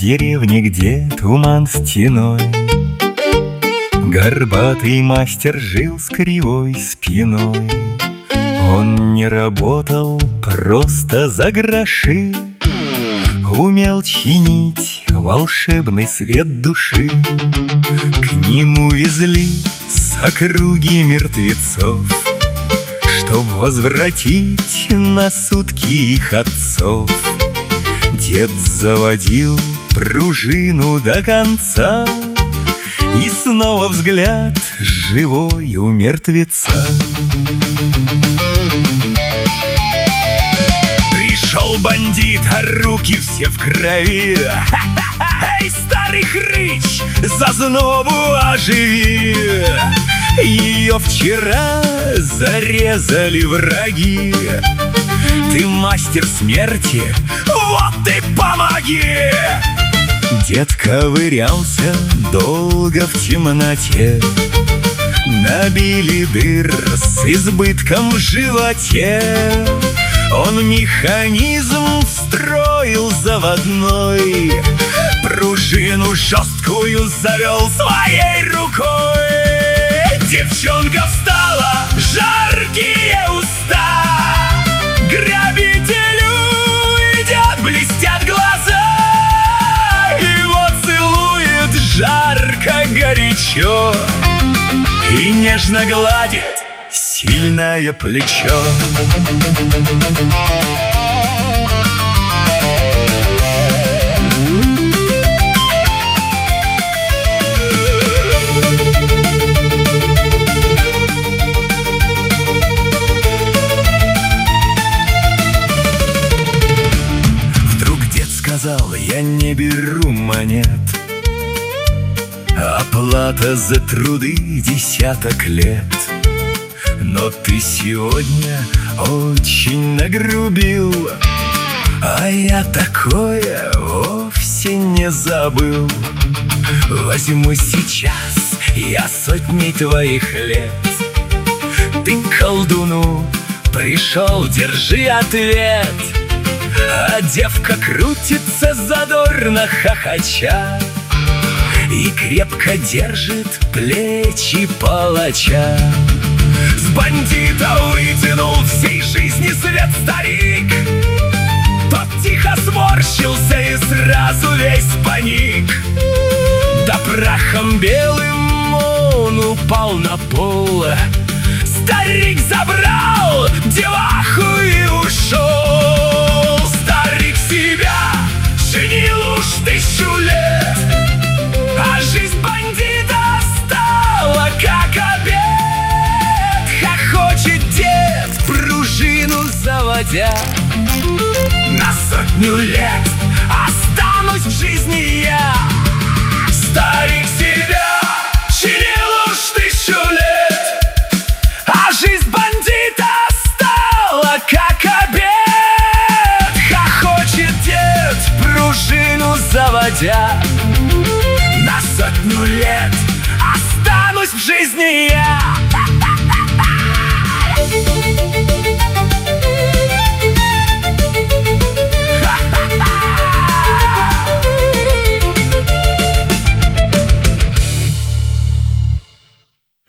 деревне, где туман стеной, горбатый мастер жил с кривой спиной. Он не работал просто за гроши, умел чинить волшебный свет души. К нему везли с округи мертвецов, чтоб возвратить на сутки их отцов. Дед заводил пружину до конца, и снова взгляд живой у мертвеца. Пришел бандит, а руки все в крови. Эй, старый хрыч, зазнобу оживи! Ее вчера зарезали враги. Ты мастер смерти, вот ты помоги! Дед ковырялся долго в темноте, набили дыр с избытком в животе. Он механизм встроил заводной, пружину жесткую завел своей рукой. Девчонка встала, жаркие уста, грабителю идет, блестят глаза. Его целует жарко, горячо и нежно гладит сильное плечо. Вдруг дед сказал: я не беру монет, оплата за труды десяток лет. Но ты сегодня очень нагрубил, а я такое вовсе не забыл. Возьму сейчас я сотни твоих лет. Ты к колдуну пришел, держи ответ. А девка крутится задорно хохоча и крепко держит плечи палача. С бандита вытянул всей жизни свет старик. Тот тихо сморщился и сразу весь паник. Да прахом белым он упал на пол. Старик забрал деваху и ушел. Старик себя женил уж 1000 лет, а жизнь бандита стала как обед. Хохочет дед, пружину заводя. На 100 лет останусь в жизни я. Старик себя чинил уж 1000 лет, а жизнь бандита стала как обед. Хохочет дед, пружину заводя. На 100 лет останусь в жизни я.